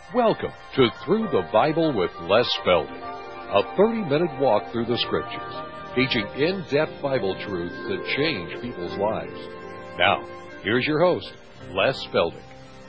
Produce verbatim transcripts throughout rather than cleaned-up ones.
Welcome to Through the Bible with Les Feldick, a thirty-minute walk through the Scriptures, teaching in-depth Bible truths that change people's lives. Now, here's your host, Les Feldick.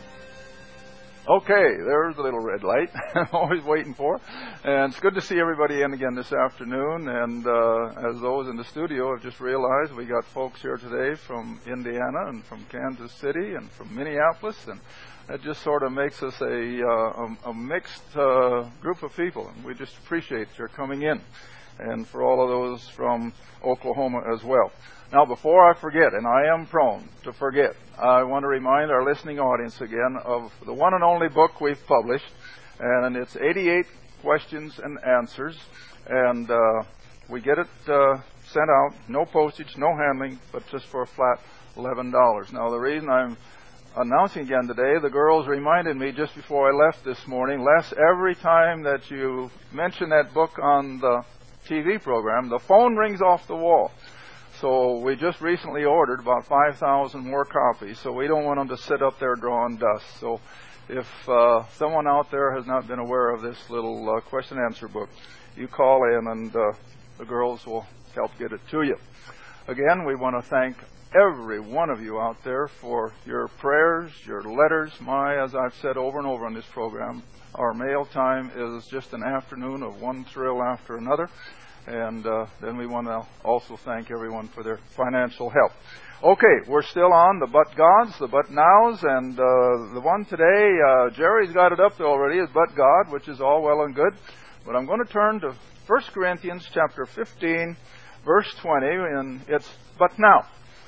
Okay, there's the little red light I'm always waiting for. And it's good to see everybody in again this afternoon. And uh, as those in the studio have just realized, we got folks here today from Indiana and from Kansas City and from Minneapolis. And that just sort of makes us a, uh, a, a mixed uh, group of people. And we just appreciate your coming in. And for all of those from Oklahoma as well. Now, before I forget, and I am prone to forget, I want to remind our listening audience again of the one and only book we've published, and it's eighty-eight questions and answers, and uh, we get it uh, sent out, no postage, no handling, but just for a flat eleven dollars. Now, the reason I'm announcing again today, the girls reminded me just before I left this morning, Les, every time that you mention that book on the T V program, the phone rings off the wall. So we just recently ordered about five thousand more copies, so we don't want them to sit up there drawing dust. So if uh, someone out there has not been aware of this little uh, question and answer book, you call in and uh, the girls will help get it to you. Again, we want to thank every one of you out there for your prayers, your letters. My, as I've said over and over on this program, our mail time is just an afternoon of one thrill after another. And uh, then we want to also thank everyone for their financial help. Okay, we're still on the But Gods, the But Nows, and uh, the one today, uh, Jerry's got it up there already, is But God, which is all well and good. But I'm going to turn to First Corinthians chapter fifteen, verse twenty, and it's But Now.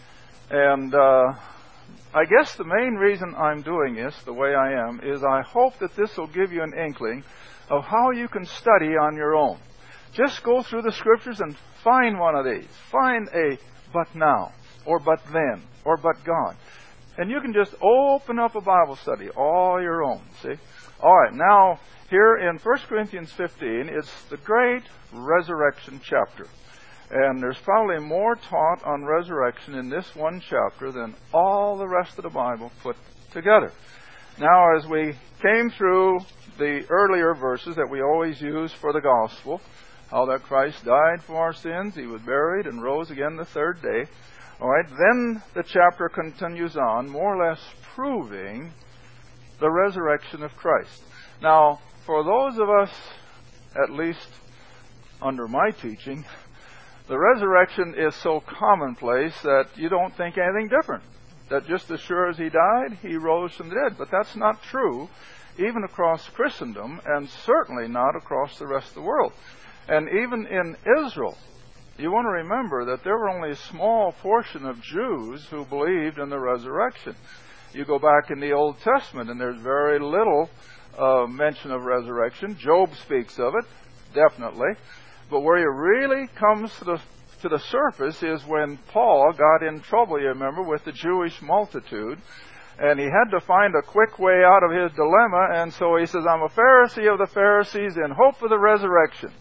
And uh, I guess the main reason I'm doing this the way I am is I hope that this will give you an inkling of how you can study on your own. Just go through the Scriptures and find one of these. Find a but now, or but then, or but God. And you can just open up a Bible study all your own, see? All right, now, here in First Corinthians fifteen, it's the great resurrection chapter. And there's probably more taught on resurrection in this one chapter than all the rest of the Bible put together. Now, as we came through the earlier verses that we always use for the gospel, how that Christ died for our sins, He was buried and rose again the third day. All right, then the chapter continues on, more or less proving the resurrection of Christ. Now, for those of us, at least under my teaching, the resurrection is so commonplace that you don't think anything different. That just as sure as He died, He rose from the dead. But that's not true, even across Christendom, and certainly not across the rest of the world. And even in Israel, you want to remember that there were only a small portion of Jews who believed in the resurrection. You go back in the Old Testament, and there's very little uh, mention of resurrection. Job speaks of it, definitely. But where it really comes to the, to the surface is when Paul got in trouble, you remember, with the Jewish multitude. And he had to find a quick way out of his dilemma, and so he says, I'm a Pharisee of the Pharisees in hope of the resurrection.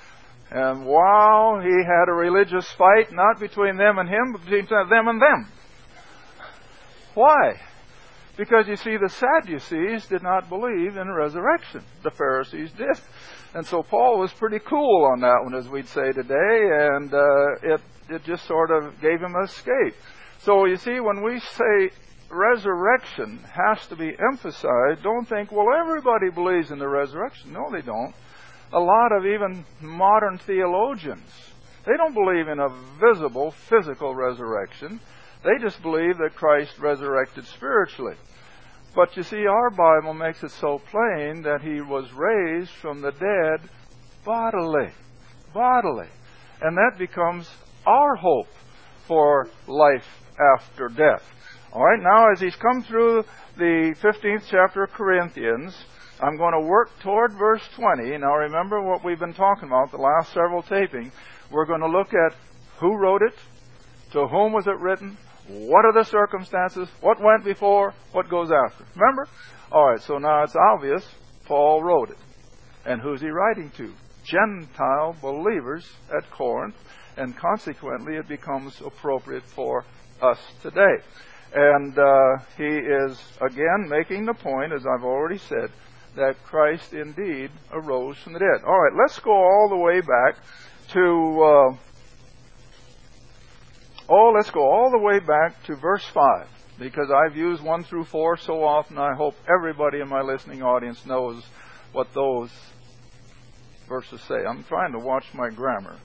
And wow, he had a religious fight, not between them and him, but between them and them. Why? Because, you see, the Sadducees did not believe in resurrection. The Pharisees did. And so Paul was pretty cool on that one, as we'd say today, and uh, it, it just sort of gave him an escape. So, you see, when we say resurrection has to be emphasized, don't think, well, everybody believes in the resurrection. No, they don't. A lot of even modern theologians, they don't believe in a visible, physical resurrection. They just believe that Christ resurrected spiritually. But you see, our Bible makes it so plain that He was raised from the dead bodily. Bodily. And that becomes our hope for life after death. All right, now as he's come through the fifteenth chapter of Corinthians, I'm going to work toward verse twenty. Now remember what we've been talking about the last several tapings. We're going to look at who wrote it, to whom was it written, what are the circumstances, what went before, what goes after. Remember? All right, so now it's obvious Paul wrote it. And who's he writing to? Gentile believers at Corinth, and consequently it becomes appropriate for us today. And uh, he is, again, making the point, as I've already said, that Christ indeed arose from the dead. All right, let's go all the way back to, uh, oh, let's go all the way back to verse five, because I've used one through four so often, I hope everybody in my listening audience knows what those verses say. I'm trying to watch my grammar.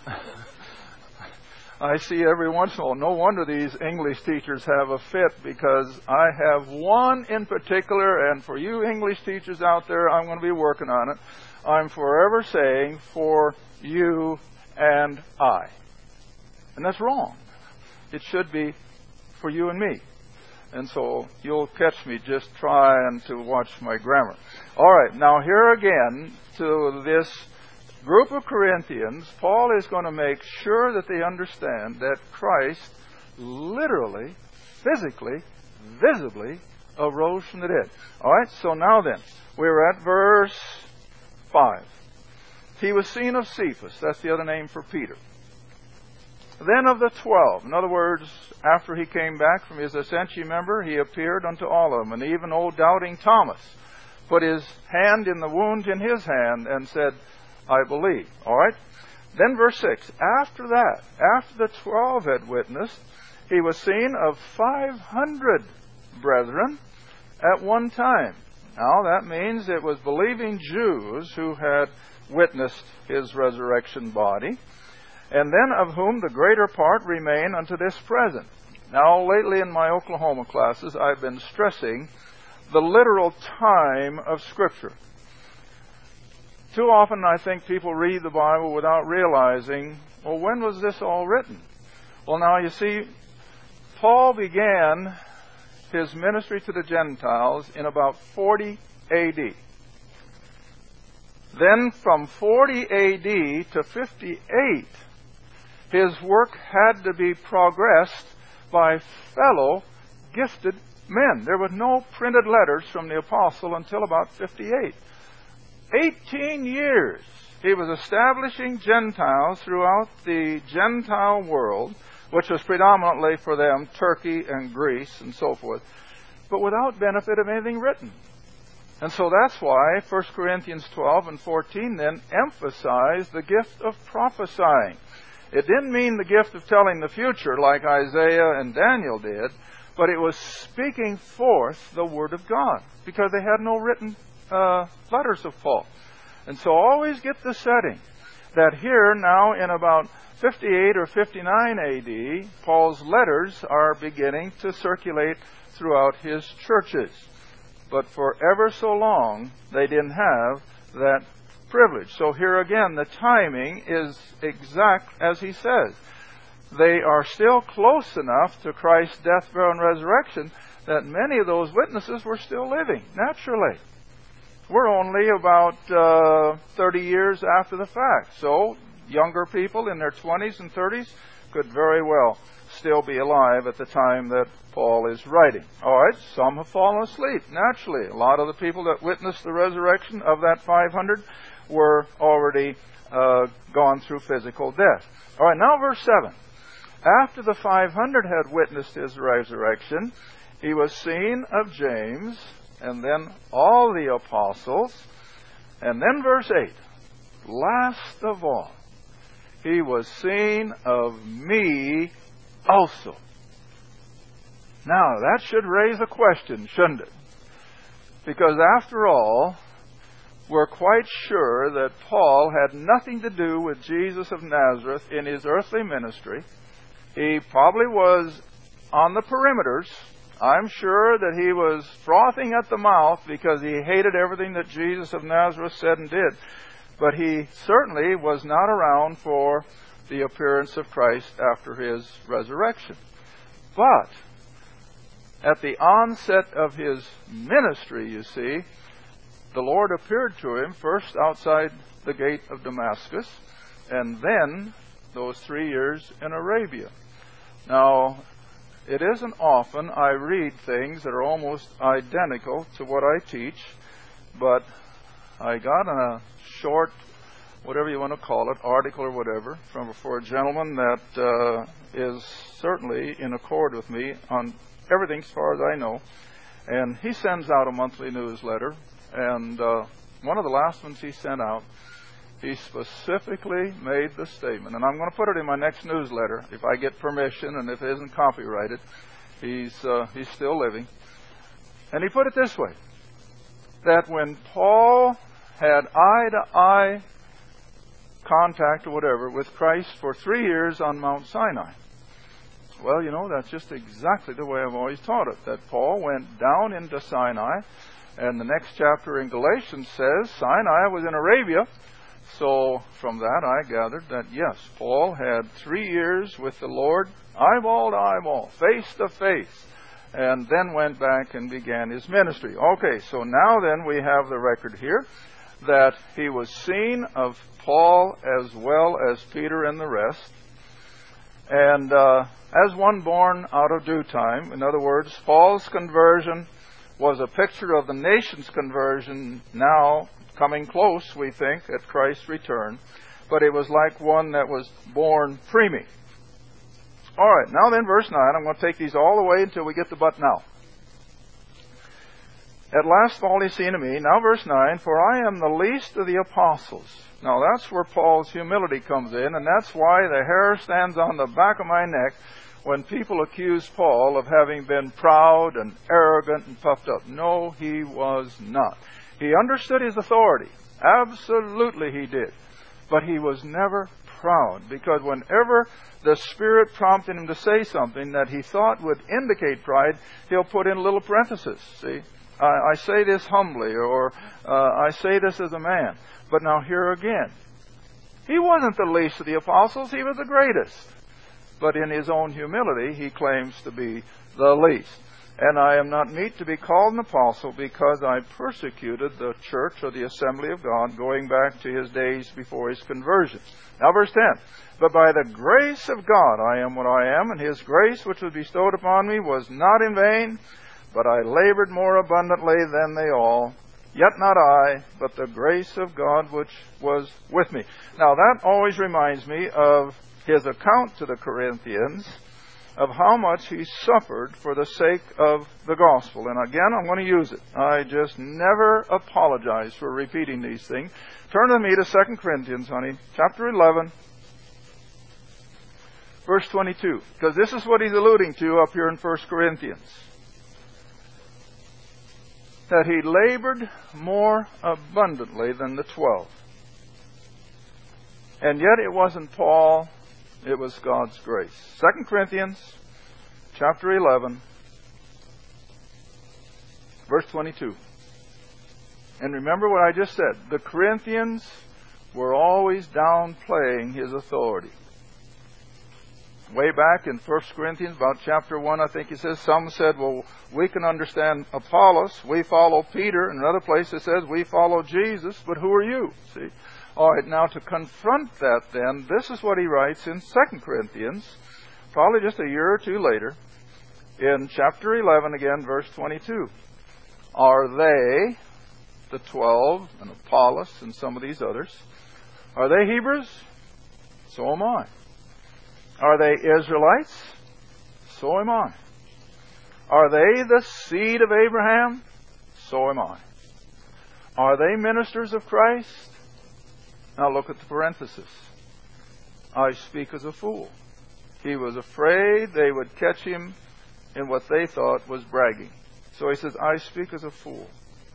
I see every once in a while, no wonder these English teachers have a fit, because I have one in particular, and for you English teachers out there, I'm going to be working on it. I'm forever saying, for you and I. And that's wrong. It should be for you and me. And so you'll catch me just trying to watch my grammar. All right, now here again to this group of Corinthians, Paul is going to make sure that they understand that Christ literally, physically, visibly arose from the dead. All right, so now then, we're at verse five. He was seen of Cephas, that's the other name for Peter. Then of the twelve, in other words, after he came back from his ascension, remember, he appeared unto all of them, and even old doubting Thomas put his hand in the wound in his hand and said, I believe. All right? Then verse six. After that, after the twelve had witnessed, he was seen of five hundred brethren at one time. Now, that means it was believing Jews who had witnessed his resurrection body, and then of whom the greater part remain unto this present. Now, lately in my Oklahoma classes, I've been stressing the literal time of Scripture. Too often I think people read the Bible without realizing, well, when was this all written? Well, now you see, Paul began his ministry to the Gentiles in about forty A D. Then from forty A D to fifty-eight, his work had to be progressed by fellow gifted men. There were no printed letters from the apostle until about fifty-eight. Eighteen years he was establishing Gentiles throughout the Gentile world, which was predominantly for them Turkey and Greece and so forth, but without benefit of anything written. And so that's why First Corinthians twelve and fourteen then emphasize the gift of prophesying. It didn't mean the gift of telling the future like Isaiah and Daniel did, but it was speaking forth the Word of God, because they had no written uh, letters of Paul. And so always get the setting that here now in about fifty-eight or fifty-nine A D, Paul's letters are beginning to circulate throughout his churches. But for ever so long, they didn't have that privilege. So here again, the timing is exact as he says. They are still close enough to Christ's death, burial, and resurrection that many of those witnesses were still living, naturally. We're only about uh, thirty years after the fact. So younger people in their twenties and thirties could very well still be alive at the time that Paul is writing. All right, some have fallen asleep, naturally. A lot of the people that witnessed the resurrection of that five hundred were already uh, gone through physical death. All right, now verse seven. After the five hundred had witnessed his resurrection, he was seen of James, and then all the apostles. And then verse eight. Last of all, he was seen of me also. Now, that should raise a question, shouldn't it? Because after all, we're quite sure that Paul had nothing to do with Jesus of Nazareth in his earthly ministry. He probably was on the perimeters. I'm sure that he was frothing at the mouth because he hated everything that Jesus of Nazareth said and did. But he certainly was not around for the appearance of Christ after his resurrection. But at the onset of his ministry, you see, the Lord appeared to him first outside the gate of Damascus, and then those three years in Arabia. Now, it isn't often I read things that are almost identical to what I teach, but I got a short, whatever you want to call it, article or whatever, from for a gentleman that uh, is certainly in accord with me on everything as far as I know. And he sends out a monthly newsletter, And uh, one of the last ones he sent out, he specifically made the statement, and I'm going to put it in my next newsletter if I get permission and if it isn't copyrighted. He's, uh, he's still living. And he put it this way, that when Paul had eye-to-eye contact or whatever with Christ for three years on Mount Sinai. Well, you know, that's just exactly the way I've always taught it, that Paul went down into Sinai, and the next chapter in Galatians says Sinai was in Arabia. So from that I gathered that, yes, Paul had three years with the Lord, eyeball to eyeball, face to face, and then went back and began his ministry. Okay, so now then we have the record here that he was seen of Paul as well as Peter and the rest. And uh, as one born out of due time, in other words, Paul's conversion was a picture of the nation's conversion now coming close, we think, at Christ's return. But it was like one that was born preemie. All right, now then, verse nine. I'm going to take these all the way until we get to but now. At last fall he seen to me. Now verse nine. For I am the least of the apostles. Now that's where Paul's humility comes in, and that's why the hair stands on the back of my neck when people accuse Paul of having been proud and arrogant and puffed up. No, he was not. He understood his authority. Absolutely he did. But he was never proud, because whenever the Spirit prompted him to say something that he thought would indicate pride, he'll put in a little parenthesis. See, I, I say this humbly, or uh, I say this as a man. But now here again, he wasn't the least of the apostles, he was the greatest. But in his own humility, he claims to be the least. And I am not meet to be called an apostle, because I persecuted the church or the assembly of God, going back to his days before his conversion. Now verse ten. But by the grace of God I am what I am, and his grace which was bestowed upon me was not in vain, but I labored more abundantly than they all. Yet not I, but the grace of God which was with me. Now that always reminds me of his account to the Corinthians of how much he suffered for the sake of the gospel. And again, I'm going to use it. I just never apologize for repeating these things. Turn with me to Second Corinthians, honey, chapter eleven, verse twenty-two. Because this is what he's alluding to up here in First Corinthians. That he labored more abundantly than the twelve. And yet it wasn't Paul, it was God's grace. Second Corinthians chapter eleven, verse twenty-two. And remember what I just said. The Corinthians were always downplaying his authority. Way back in First Corinthians, about chapter one, I think he says, some said, well, we can understand Apollos, we follow Peter. In another place it says, we follow Jesus, but who are you? See? All right, now to confront that then, this is what he writes in Second Corinthians, probably just a year or two later, in chapter eleven again, verse twenty-two. Are they, the twelve, and Apollos, and some of these others, are they Hebrews? So am I. Are they Israelites? So am I. Are they the seed of Abraham? So am I. Are they ministers of Christ? Now look at the parenthesis. I speak as a fool. He was afraid they would catch him in what they thought was bragging. So he says, I speak as a fool.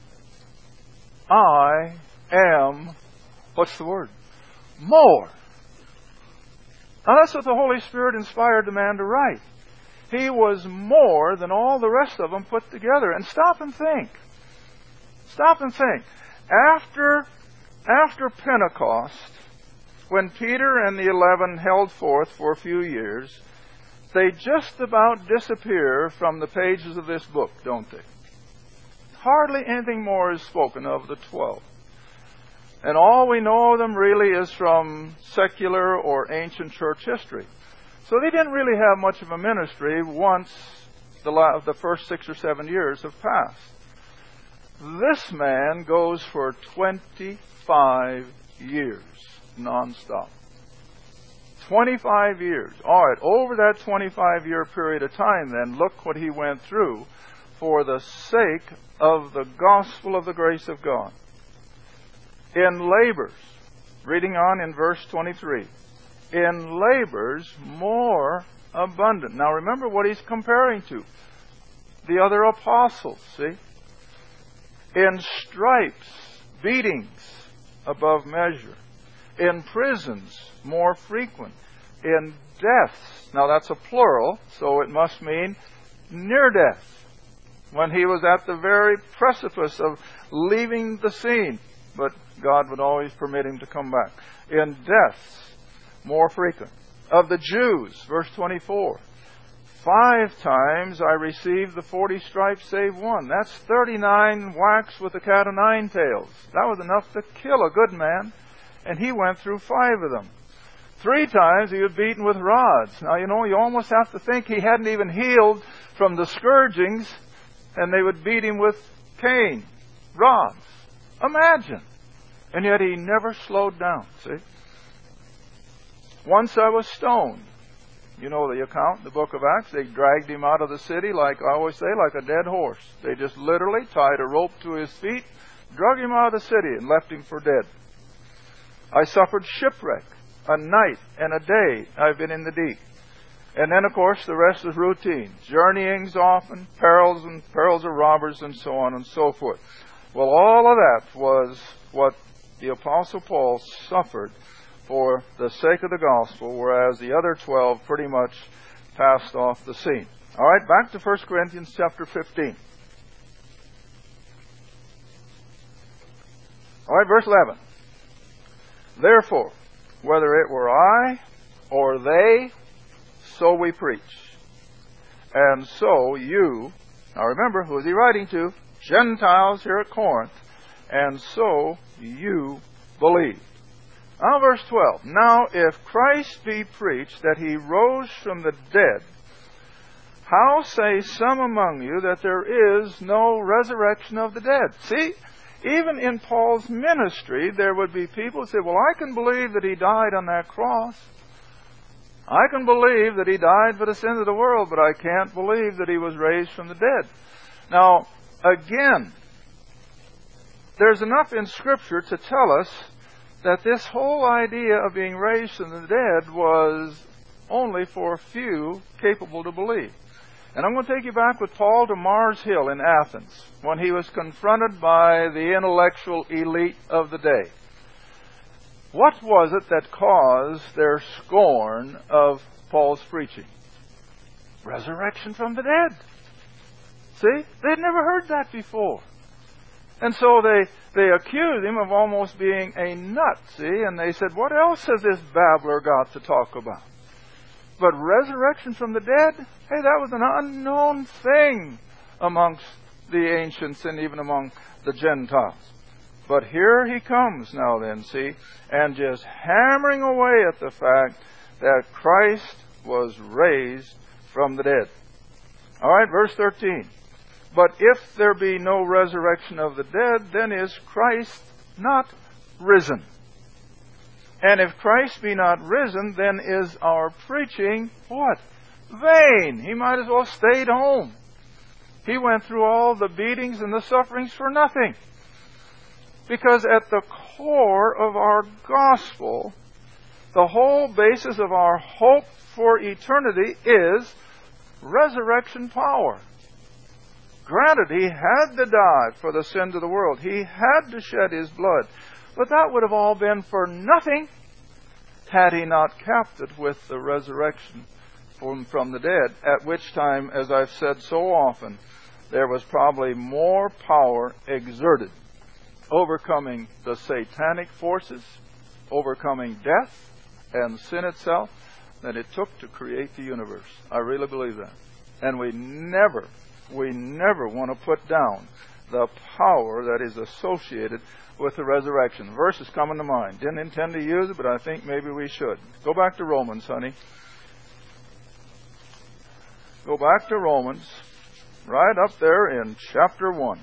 I am, what's the word? More. Now that's what the Holy Spirit inspired the man to write. He was more than all the rest of them put together. And stop and think. Stop and think. After, after Pentecost, when Peter and the eleven held forth for a few years, they just about disappear from the pages of this book, don't they? Hardly anything more is spoken of the twelve. And all we know of them really is from secular or ancient church history. So they didn't really have much of a ministry once the, la- the first six or seven years have passed. This man goes for twenty-five years nonstop. twenty-five years. All right, over that twenty-five year period of time then, look what he went through for the sake of the gospel of the grace of God. In labors, reading on in verse twenty-three, in labors more abundant. Now remember what he's comparing to. The other apostles, see? In stripes, beatings above measure. In prisons, more frequent. In deaths, now that's a plural, so it must mean near death. When he was at the very precipice of leaving the scene, but God would always permit him to come back. In deaths, more frequent. Of the Jews, verse twenty-four, five times I received the forty stripes save one. That's thirty-nine whacks with a cat o' nine tails. That was enough to kill a good man, and he went through five of them. Three times he was beaten with rods. Now, you know, you almost have to think he hadn't even healed from the scourgings, and they would beat him with cane, rods. Imagine. And yet he never slowed down, see? Once I was stoned. You know the account in the book of Acts. They dragged him out of the city, like I always say, like a dead horse. They just literally tied a rope to his feet, drug him out of the city, and left him for dead. I suffered shipwreck. A night and a day I've been in the deep. And then, of course, the rest is routine. Journeyings often, perils and perils of robbers, and so on and so forth. Well, all of that was what the Apostle Paul suffered for the sake of the gospel, whereas the other twelve pretty much passed off the scene. All right, back to First Corinthians chapter fifteen. All right, verse eleven. Therefore, whether it were I or they, so we preach. And so you, now remember, who is he writing to? Gentiles here at Corinth. And so you believe. Now verse twelve. Now if Christ be preached that he rose from the dead, how say some among you that there is no resurrection of the dead? See? Even in Paul's ministry, there would be people who say, well, I can believe that he died on that cross. I can believe that he died for the sins of the world, but I can't believe that he was raised from the dead. Now, again, there's enough in Scripture to tell us that this whole idea of being raised from the dead was only for a few capable to believe. And I'm going to take you back with Paul to Mars Hill in Athens, when he was confronted by the intellectual elite of the day. What was it that caused their scorn of Paul's preaching? Resurrection from the dead. See? They'd never heard that before. And so they, they accused him of almost being a nut, see? And they said, what else has this babbler got to talk about? But resurrection from the dead, hey, that was an unknown thing amongst the ancients and even among the Gentiles. But here he comes now then, see, and just hammering away at the fact that Christ was raised from the dead. All right, verse thirteen. But if there be no resurrection of the dead, then is Christ not risen? And if Christ be not risen, then is our preaching what? Vain. He might as well stayed home. He went through all the beatings and the sufferings for nothing. Because at the core of our gospel, the whole basis of our hope for eternity is resurrection power. Granted, he had to die for the sins of the world. He had to shed his blood. But that would have all been for nothing had he not capped it with the resurrection from, from the dead, at which time, as I've said so often, there was probably more power exerted, overcoming the satanic forces, overcoming death and sin itself, than it took to create the universe. I really believe that. And we never, we never want to put down the power that is associated with the resurrection. Verses coming to mind. Didn't intend to use it, but I think maybe we should. Go back to Romans, honey. Go back to Romans, right up there in chapter one.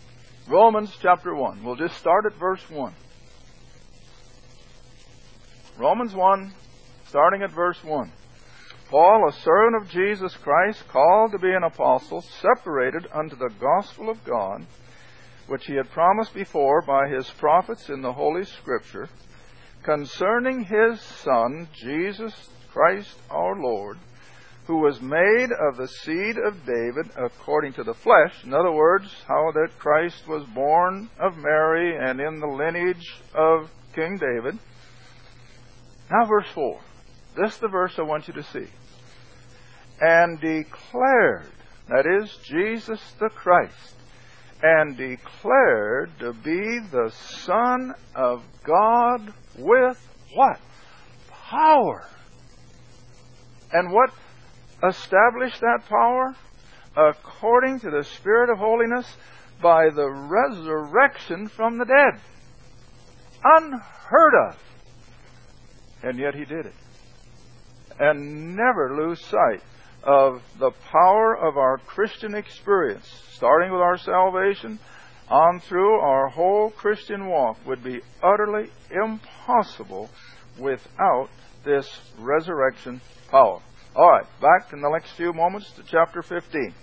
Romans chapter one. We'll just start at verse one. Romans one, starting at verse one. Paul, a servant of Jesus Christ, called to be an apostle, separated unto the gospel of God, which he had promised before by his prophets in the Holy Scripture, concerning his Son, Jesus Christ our Lord, who was made of the seed of David according to the flesh. In other words, how that Christ was born of Mary and in the lineage of King David. Now verse four. This is the verse I want you to see. And declared, that is, Jesus the Christ, and declared to be the Son of God with what? Power. And what established that power? According to the Spirit of holiness, by the resurrection from the dead. Unheard of. And yet he did it. And never lose sight of the power of our Christian experience, starting with our salvation on through our whole Christian walk, would be utterly impossible without this resurrection power. All right, back in the next few moments to chapter fifteen.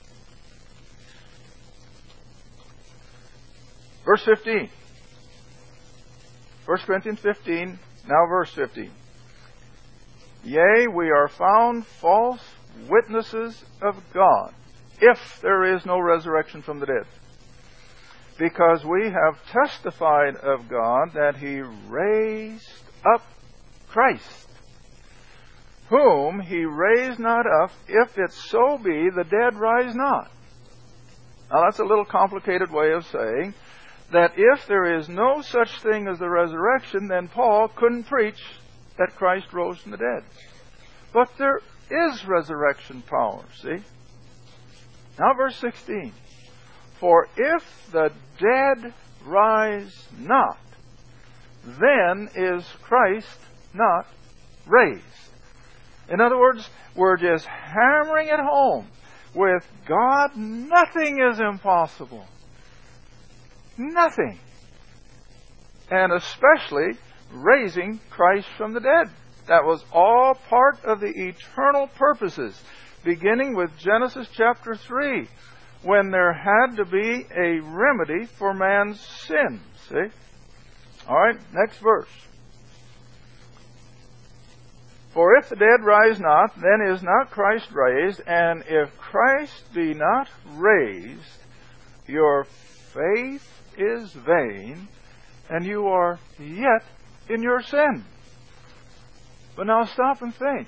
Verse fifteen. First Corinthians fifteen, now verse fifteen. Yea, we are found false witnesses of God, if there is no resurrection from the dead. Because we have testified of God that he raised up Christ, whom he raised not up, if it so be the dead rise not. Now that's a little complicated way of saying that if there is no such thing as the resurrection, then Paul couldn't preach that Christ rose from the dead. But there is resurrection power, see? Now verse sixteen. For if the dead rise not, then is Christ not raised. In other words, we're just hammering it home. With God, nothing is impossible. Nothing. And especially raising Christ from the dead. That was all part of the eternal purposes, beginning with Genesis chapter three, when there had to be a remedy for man's sin. See? All right, next verse. For if the dead rise not, then is not Christ raised, and if Christ be not raised, your faith is vain, and you are yet in your sin. But now stop and think.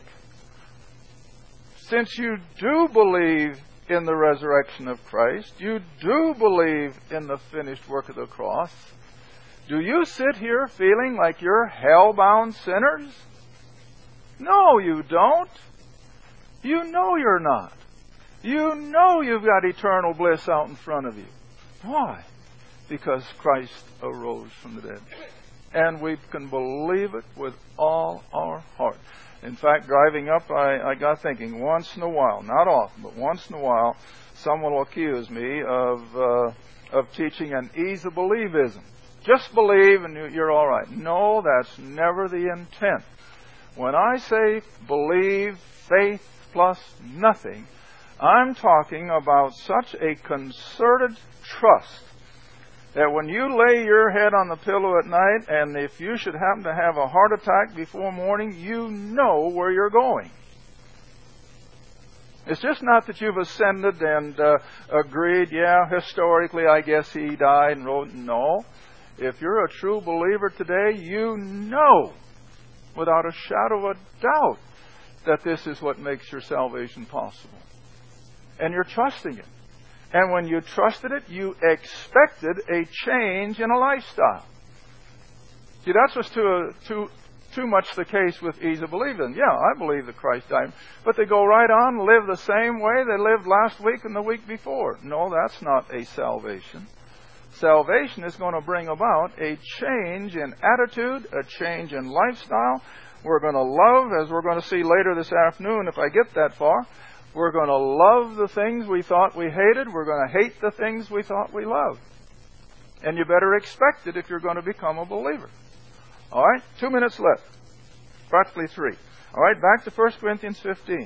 Since you do believe in the resurrection of Christ, you do believe in the finished work of the cross, do you sit here feeling like you're hell-bound sinners? No, you don't. You know you're not. You know you've got eternal bliss out in front of you. Why? Because Christ arose from the dead. And we can believe it with all our heart. In fact, driving up, I, I got thinking, once in a while, not often, but once in a while, someone will accuse me of uh, of teaching an ease of believism. Just believe and you're all right. No, that's never the intent. When I say believe, faith plus nothing, I'm talking about such a concerted trust that when you lay your head on the pillow at night, and if you should happen to have a heart attack before morning, you know where you're going. It's just not that you've ascended and uh, agreed, yeah, historically I guess he died and rose. No. If you're a true believer today, you know without a shadow of a doubt that this is what makes your salvation possible. And you're trusting it. And when you trusted it, you expected a change in a lifestyle. See, that's what's too, too, too much the case with ease of believing. Yeah, I believe that Christ died. But they go right on and live the same way they lived last week and the week before. No, that's not a salvation. Salvation is going to bring about a change in attitude, a change in lifestyle. We're going to love, as we're going to see later this afternoon, if I get that far, we're going to love the things we thought we hated. We're going to hate the things we thought we loved. And you better expect it if you're going to become a believer. All right, two minutes left. practically three. All right, back to First Corinthians fifteen.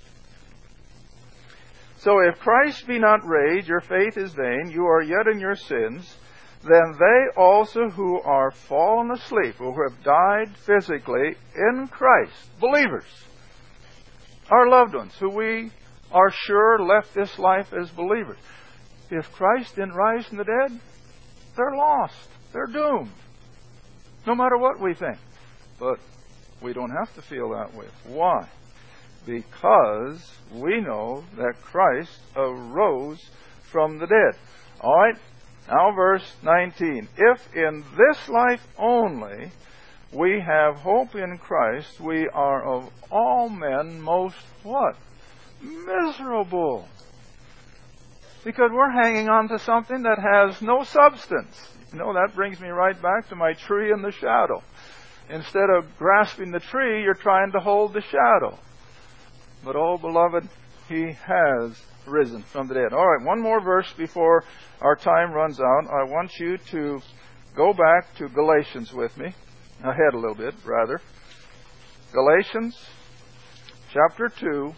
So if Christ be not raised, your faith is vain, you are yet in your sins. Then they also who are fallen asleep, or who have died physically in Christ, believers, our loved ones, who we are sure left this life as believers. If Christ didn't rise from the dead, they're lost. They're doomed. No matter what we think. But we don't have to feel that way. Why? Because we know that Christ arose from the dead. All right? Now verse nineteen. If in this life only we have hope in Christ, we are of all men most what? Miserable. Because we're hanging on to something that has no substance. You know, that brings me right back to my tree in the shadow. Instead of grasping the tree, you're trying to hold the shadow. But, oh, beloved, He has risen from the dead. All right, one more verse before our time runs out. I want you to go back to Galatians with me. Ahead a little bit, rather. Galatians chapter two.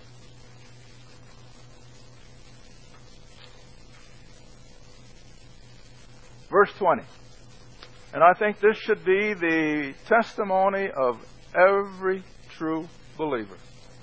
Verse twenty. And I think this should be the testimony of every true believer.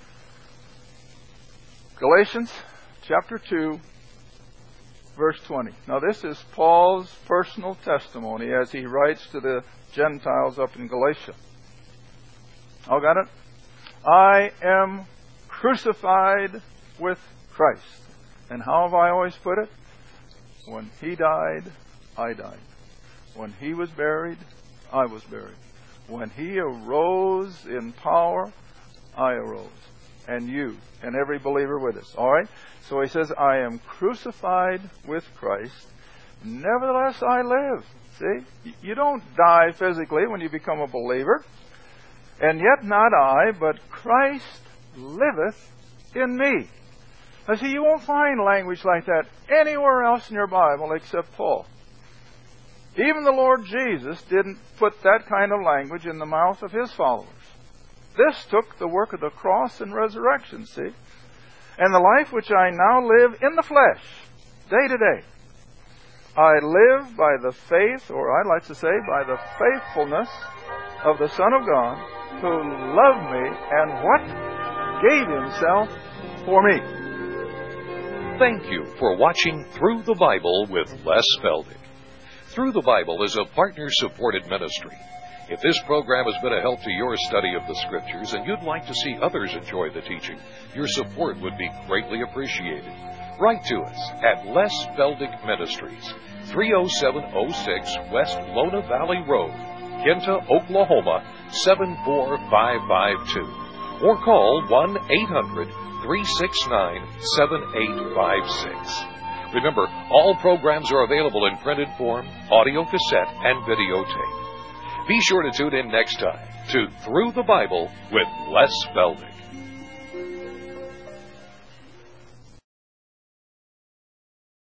Galatians chapter two, verse twenty. Now this is Paul's personal testimony as he writes to the Gentiles up in Galatia. All got it? I am crucified with Christ. And how have I always put it? When He died, I died. When He was buried, I was buried. When He arose in power, I arose. And you, and every believer with us. All right? So he says, I am crucified with Christ. Nevertheless, I live. See? You don't die physically when you become a believer. And yet not I, but Christ liveth in me. Now see, you won't find language like that anywhere else in your Bible except Paul. Even the Lord Jesus didn't put that kind of language in the mouth of His followers. This took the work of the cross and resurrection, see? And the life which I now live in the flesh, day to day, I live by the faith, or I'd like to say, by the faithfulness of the Son of God, who loved me and what? Gave Himself for me. Thank you for watching Through the Bible with Les Feldick. Through the Bible is a partner-supported ministry. If this program has been a help to your study of the Scriptures and you'd like to see others enjoy the teaching, your support would be greatly appreciated. Write to us at Les Feldick Ministries, three oh seven oh six West Lona Valley Road, Kinta, Oklahoma, seven four five five two. Or call one eight hundred three six nine seven eight five six. Remember, all programs are available in printed form, audio cassette, and videotape. Be sure to tune in next time to Through the Bible with Les Feldick.